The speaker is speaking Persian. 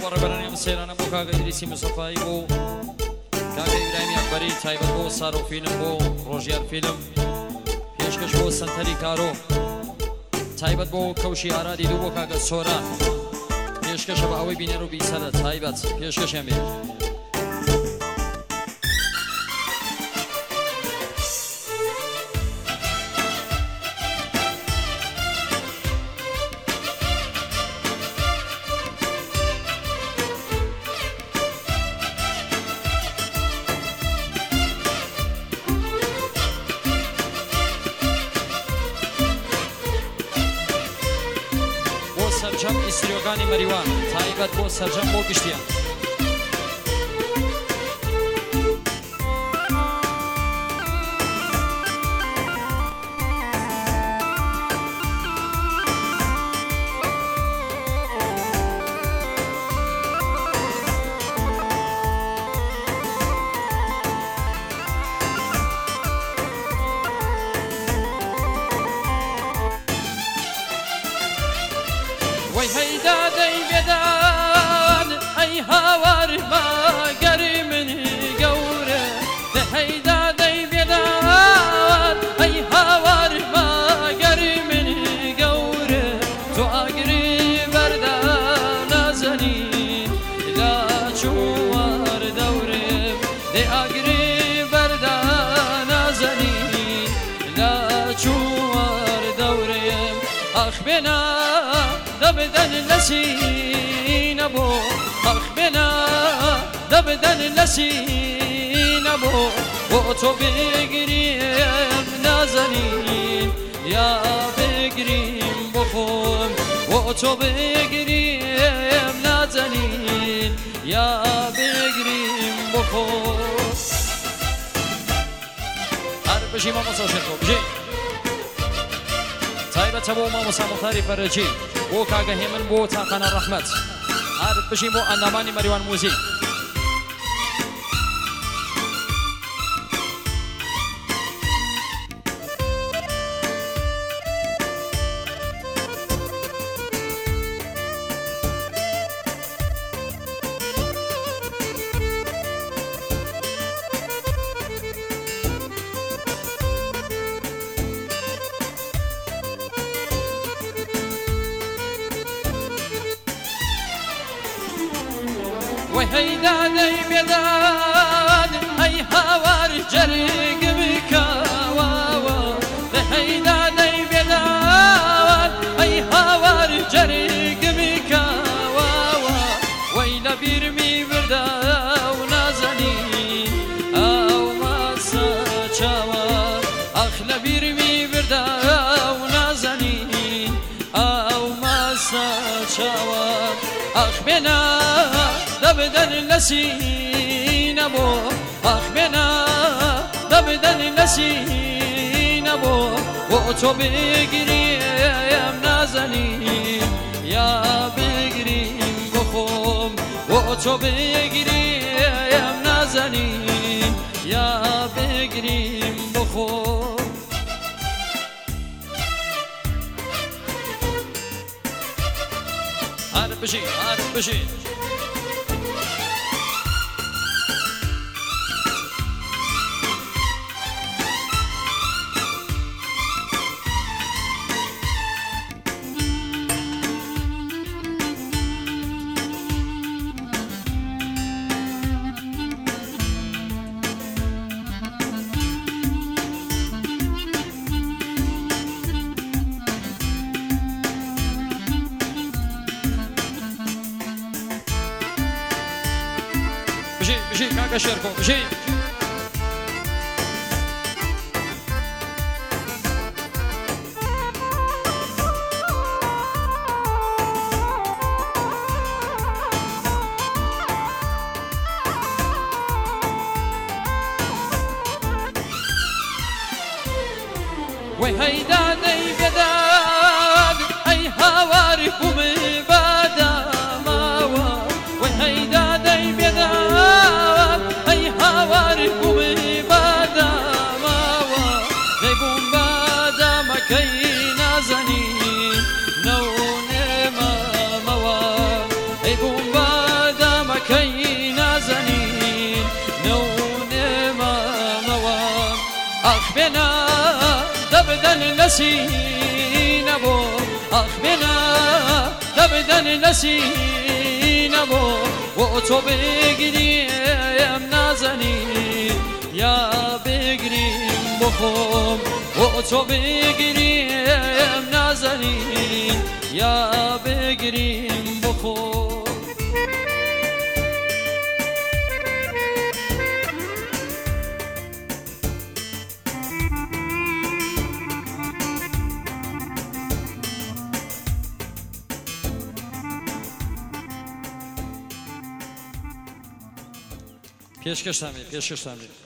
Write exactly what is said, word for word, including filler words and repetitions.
برای مسیران بو کاغ ادریسی مصطفی بو کاغ ابراهیم اکبری تایبت بو سارو فیلم بو روژیار فیلم پیشکش بو سنتری کارو تایبت بو کوشی آرادی دو بو کاغ سورا پیشکش با اوی بینه رو بی سر تایبت پیشکش همی سرجم استریوگانی مریوان تایبت بو سرجم بو گشتیان وای هیدا دی بیدان ای هاور ما گری منی گوره ده هیدا دی بیدان ای هاور ما گری منی گوره تو آگری بردان نازنی لا چوار دوره ده آگری بردان نازنی لا چوار دوره آخ بنا دبدن لسین بو آخ بنا دبدن لسین بو و تو بگریم نازنین یا بگریم بخون و تو بگریم نازنین یا بگریم بخون هر بشی ما مساشر کو بشی تایبت بو ما مسامختاری فرجی بو کاغه همن بو تاقن رحمت عارف بشیم بو اندامانی مریوان موزیک وای هیدا دی بیدان ای هاور جرگ بکاوا هیدا دی بیدان ای هاور جرگ بکاوا وای لبیر می بردا و نازنی او ماسا چاوا اخ لبیر می بردا و نازنی او ماسا چاوا اخ بنا دبدن لسین بو آخ بنا دبدن لسین بو و تو بگریم نازنین یا بگریم بخوم و تو بگریم نازنین یا بگریم بخوم هر بشی هر بشی بشي بشي كاكا شيركو بشي وهيدا دي بداد اي هواري قومي بادا ماوا وهيدا دي بداد اي هواري قومي بادا ماوا نيقوم بادا مكي نازني نوني ما موا نيقوم بادا دبدن نسی نبو آخ بنا دبدن نسی نبو و تو بگیریم نازنین یا بگیریم بخوم و تو بگیریم نازنین یا بگیریم بخوم پیشکش تامیر پیشکش تامیر